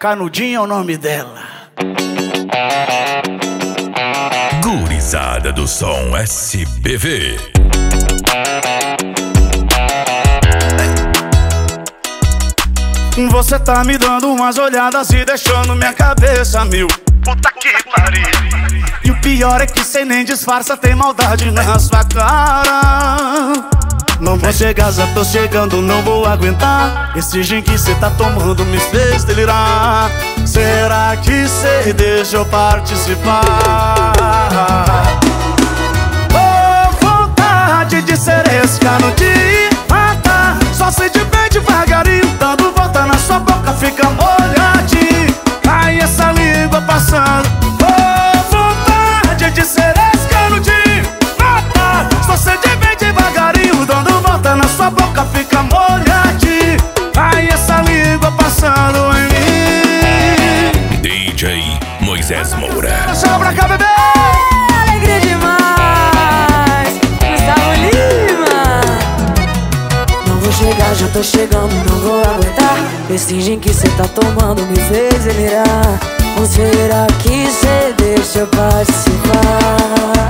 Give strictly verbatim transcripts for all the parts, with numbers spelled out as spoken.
Canudinho é o nome dela. Gurizada do som S B V. Você tá me dando umas olhadas e deixando minha cabeça mil. Puta que pariu. E o pior é que cê nem disfarça, tem maldade na sua cara. Não vou chegar, já tô chegando, não vou aguentar. Esse gin que cê tá tomando me fez delirar. Será que cê deixa eu participar? Oh, vontade de ser esse cano de matar. Só sei de bem devagarinho, dando volta na sua boca, fica molhadinho. Ai, essa língua passando. Oh, vontade de ser esse cano de matar. Só sei de bem devagarinho, dando volta na sua boca, fica molhadinho. Ai, essa língua passando em mim. D J Moisés Moura. Chama pra cá, bebê. Alegria demais, Gustavo Lima. Não vou chegar, já tô chegando, não vou aguentar. Esse gin que cê tá tomando me fez delirar. Ou será que cê deixa eu participar?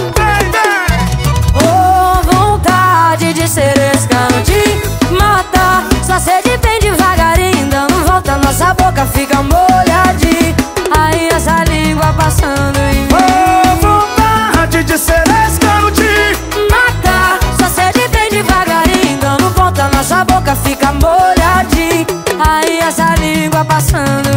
Oh, vontade de ser esse cano de matar. Só sede bem devagarinho, dando volta, nossa boca fica molhadinha. Aí essa língua passando em mim. Oh, vontade de ser esse cano de matar. Só sede bem devagarinho, dando volta, nossa boca fica molhadinha. Aí essa língua passando